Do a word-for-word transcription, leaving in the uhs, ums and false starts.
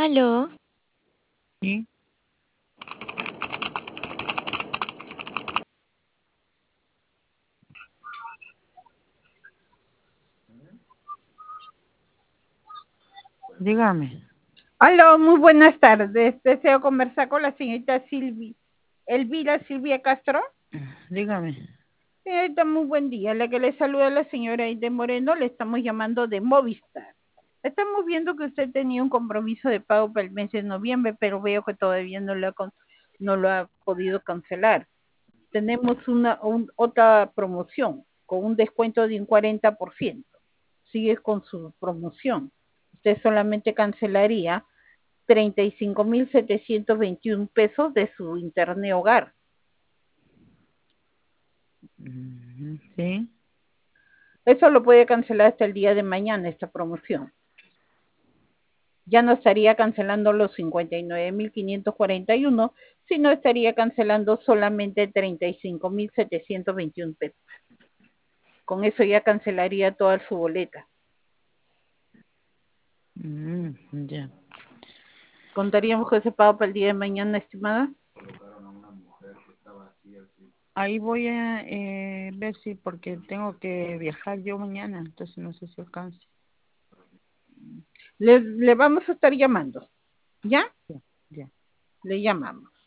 Aló, Sí, dígame. Aló, muy buenas tardes. Deseo conversar con la señorita Silvi, Elvira Silvia Castro. Dígame. Señorita, muy buen día. La que le saluda la señora Aide Moreno, le estamos llamando de Movistar. Estamos viendo que usted tenía un compromiso de pago para el mes de noviembre, pero veo que todavía no lo ha, con- no lo ha podido cancelar. Tenemos una un- otra promoción con un descuento de un cuarenta por ciento. Sigue con su promoción. Usted solamente cancelaría treinta y cinco mil setecientos veintiún pesos de su internet hogar. Ujú, sí. Eso lo puede cancelar hasta el día de mañana, esta promoción. Ya no estaría cancelando los cincuenta y nueve mil quinientos cuarenta y uno, sino estaría cancelando solamente treinta y cinco mil setecientos veintiún pesos. Con eso ya cancelaría toda su boleta. Mm, ya. ¿Contaríamos con ese pago para el día de mañana, estimada? Ahí voy a eh, ver si, porque tengo que viajar yo mañana, entonces no sé si alcance. Le, le vamos a estar llamando. ¿Ya? Ya, ya. Le llamamos.